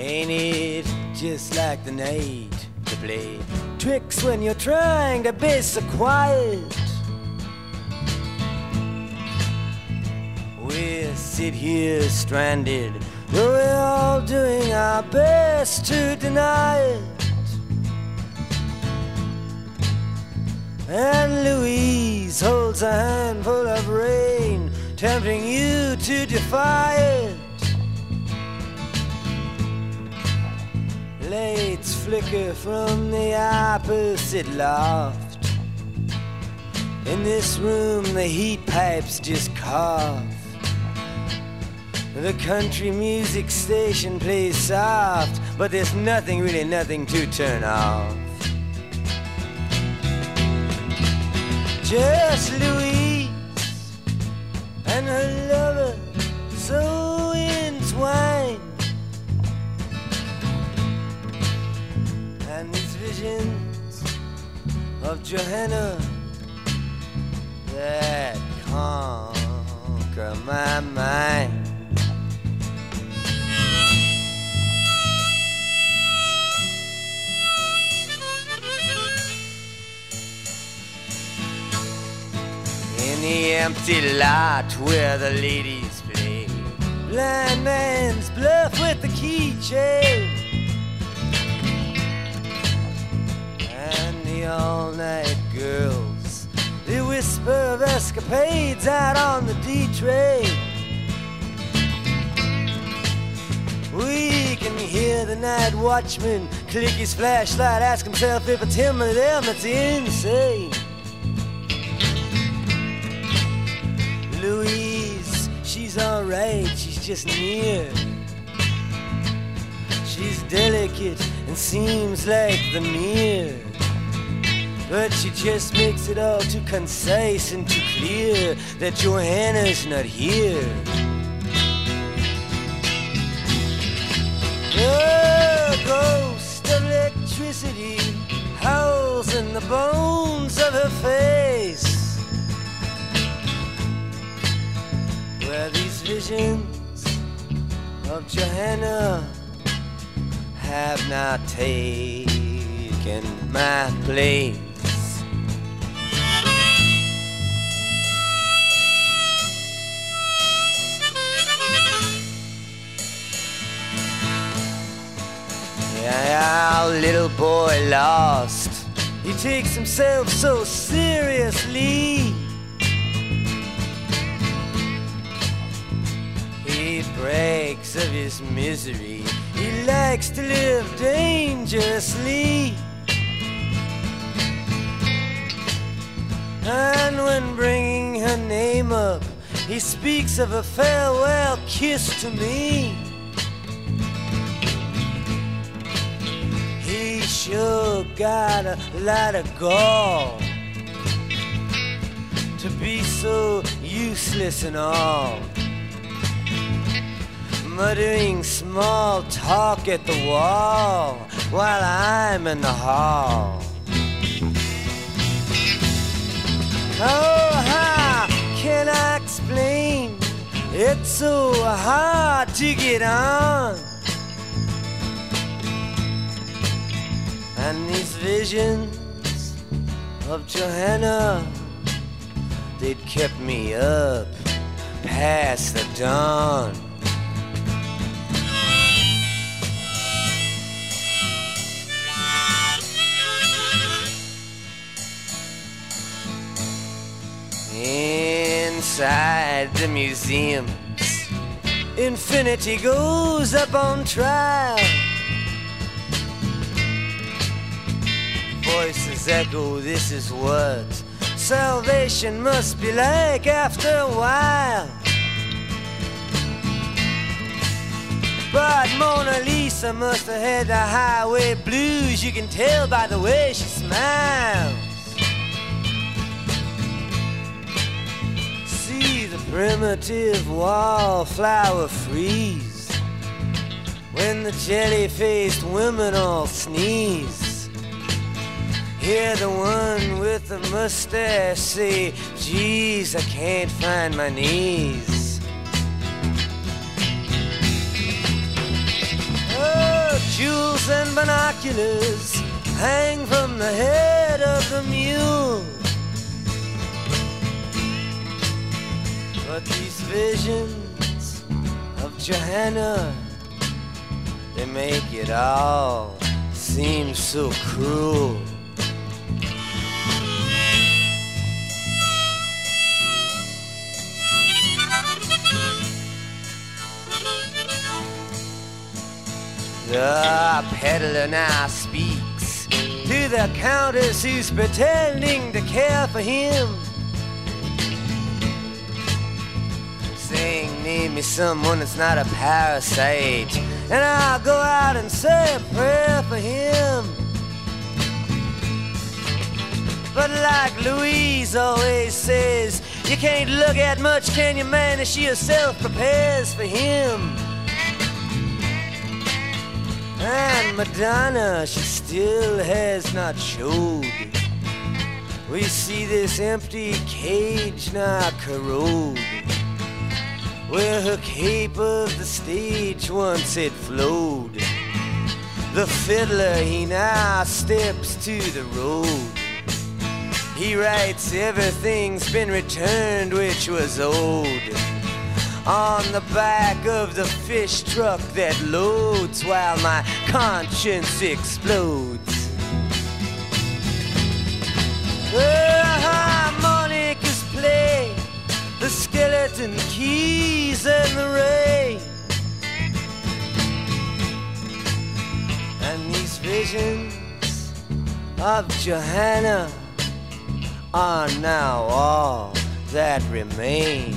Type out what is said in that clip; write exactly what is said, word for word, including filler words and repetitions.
Ain't it just like the night to play tricks when you're trying to be so quiet? We sit here stranded, though we're all doing our best to deny it. And Louise holds a handful of rain, tempting you to defy it. Lights flicker from the opposite loft. In this room the heat pipes just cough. The country music station plays soft, but there's nothing, really nothing to turn off. Just Louise and her lover so entwined, and these visions of Johanna that conquer my mind. In the empty lot where the ladies play blind man's bluff with the keychain, and the all-night girls, they whisper of escapades out on the D train. We can hear the night watchman click his flashlight, ask himself if it's him or them that's insane. Louise, she's alright, she's just near. She's delicate and seems like the mirror, but she just makes it all too concise and too clear that Johanna's not here. The ghost of electricity howls in the bones of her face, where these visions of Johanna have now taken my place. Yeah, our little boy lost, he takes himself so seriously. He brags of his misery, he likes to live dangerously. And when bringing her name up, he speaks of a farewell kiss to me. He sure got a lot of gall to be so useless and all, muttering small talk at the wall while I'm in the hall. Oh, how can I explain? It's so hard to get on. And these visions of Johanna, they'd kept me up past the dawn. Inside the museums, infinity goes up on trial. Voices echo, this is what salvation must be like after a while. But Mona Lisa must have had the highway blues, you can tell by the way she smiles. See the primitive wallflower freeze when the jelly-faced women all sneeze. Hear the one with the mustache say, geez, I can't find my knees. Oh. Jewels and binoculars hang from the head of the mule. But these visions of Johanna, they make it all seem so cruel. The peddler now speaks to the countess who's pretending to care for him, saying, name me someone that's not a parasite, and I'll go out and say a prayer for him. But like Louise always says, you can't look at much, can you, man, as she herself prepares for him. And Madonna, she still has not showed. We see this empty cage now corrode, where her cape of the stage once had flowed. The fiddler, he now steps to the road. He writes everything's been returned which was owed on the back of the fish truck that loads, while my conscience explodes. The harmonicas play, the skeleton keys and the rain, and these visions of Johanna are now all that remain.